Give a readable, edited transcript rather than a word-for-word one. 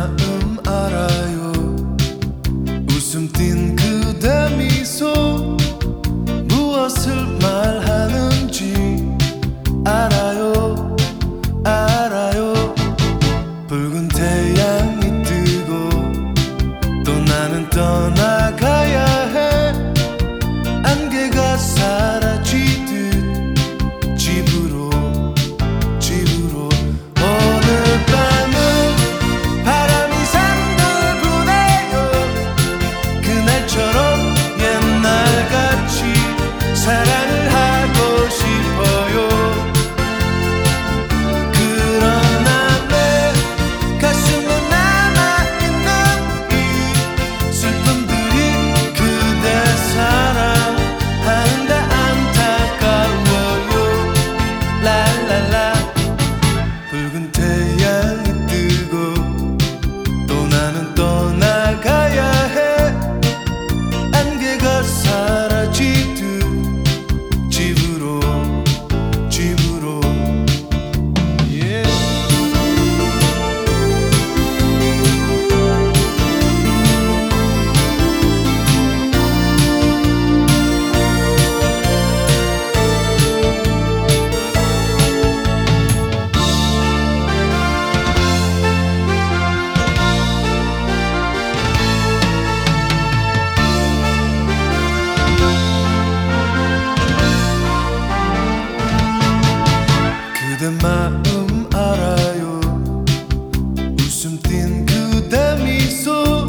마음 알아요. 웃음 띤 그대 미소 무엇을 말하는지 알아요. 알아요. 붉은 태양이 뜨고 또 나는 떠나가야 해. 안개가 사라지듯 집으로 오늘 밤은 바람이 산들 부네요. 그날처럼 옛날같이 사랑을 하고 싶어요. 그러나 내 가슴에 남아있는 이 슬픔들이 그대 사랑한다 안타까워요. 랄랄라. 붉은 태양이 뜨고 또 나는 떠나가야 해. 안개가 사라지듯 집으로 yeah. 그대 마음 알아요. 웃음 띤 그대 미소